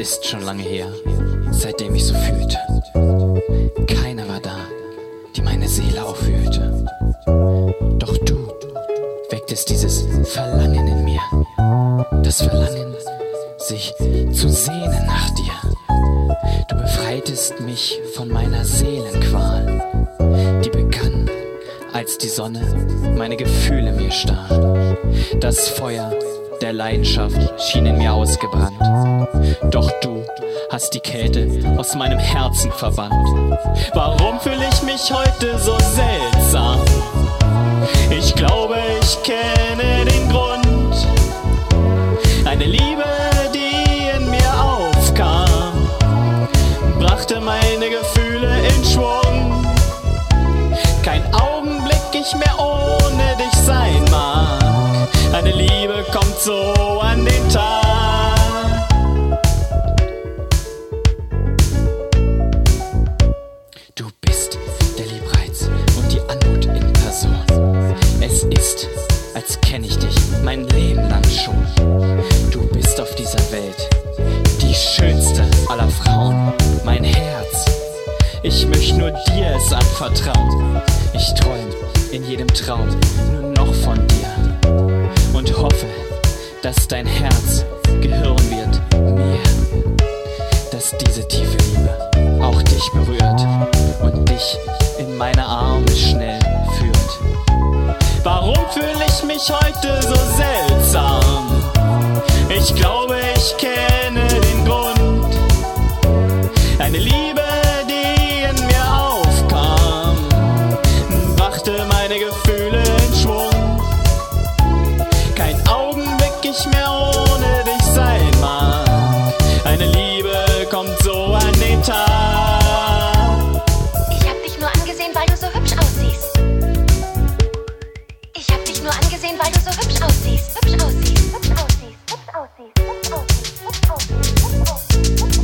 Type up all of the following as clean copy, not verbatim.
ist schon lange her, seitdem ich so fühlte. Keiner war da, die meine Seele aufwühlte. Doch du wecktest dieses Verlangen in mir. Das Verlangen, sich zu sehnen nach dir. Du befreitest mich von meiner Seelenqual, die begann, als die Sonne meine Gefühle mir stahl. Das Feuer der Leidenschaft schien in mir ausgebrannt. Doch du hast die Kälte aus meinem Herzen verbannt. Warum fühle ich mich heute so seltsam? Ich glaube, ich kenne den Grund. Eine Liebe, die in mir aufkam, brachte meine Gefühle in Schwung. Kein Augenblick ich mehr ohne dich sein mag. Eine Liebe kommt so an den Tag. Du bist der Liebreiz und die Anmut in Person. Es ist, als kenne ich dich mein Leben lang schon. Du bist auf dieser Welt die schönste aller Frauen. Mein Herz, ich möchte nur dir es anvertrauen. Ich träum in jedem Traum nur noch von dir und hoffe, dass dein Herz gehören wird mir, dass diese tiefe Liebe auch dich berührt und dich in meine Arme schnell führt. Warum fühle ich mich heute so seltsam? Ich glaube, ich kenne den Grund. Eine Liebe, die in mir aufkam, brachte meine Gefühle in Schwung. Kein Augenblick ich mehr ohne dich sein mag. Eine Liebe kommt so an den Tag. Ich hab dich nur angesehen, weil du so hübsch aussiehst. Ich hab dich nur angesehen, weil du so hübsch aussiehst. Hübsch aussiehst, hübsch aussiehst, hübsch aussiehst, hübsch aussiehst, hübsch aussiehst, hübsch aussiehst, hübsch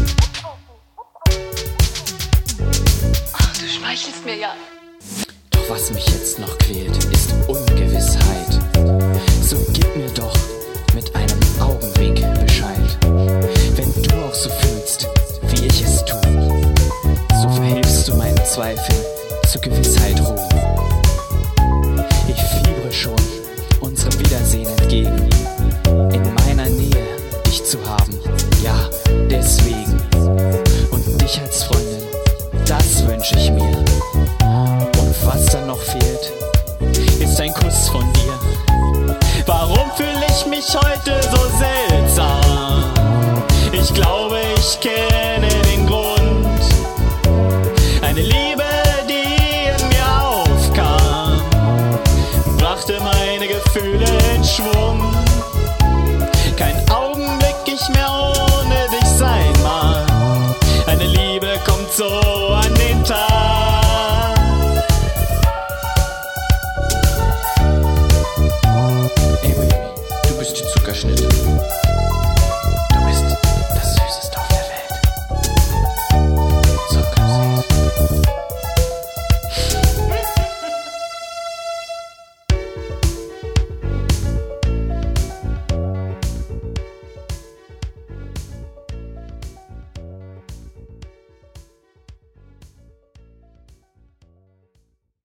aussiehst. Ach, du schmeichelst mir ja. Doch was mich jetzt noch quält, ist Ungewissheit. So gib mir doch mit einem Augenwink Bescheid. Wenn du auch so fühlst, wie ich es tu, so verhilfst du meinen Zweifeln zur Gewissheit ruhen. Ich fiebere schon unserem Wiedersehen entgegen, in meiner Nähe dich zu haben, ja, deswegen. Und dich als Freundin, das wünsch ich mir. Und was dann noch fehlt, ist ein Kuss von dir. Warum fühle ich mich heute so seltsam? Ich glaube, ich kenne den Grund. Eine Liebe, die in mir aufkam, brachte meine Gefühle in Schwung. Kein Augenblick ich mehr ohne dich sein mag. Eine Liebe kommt so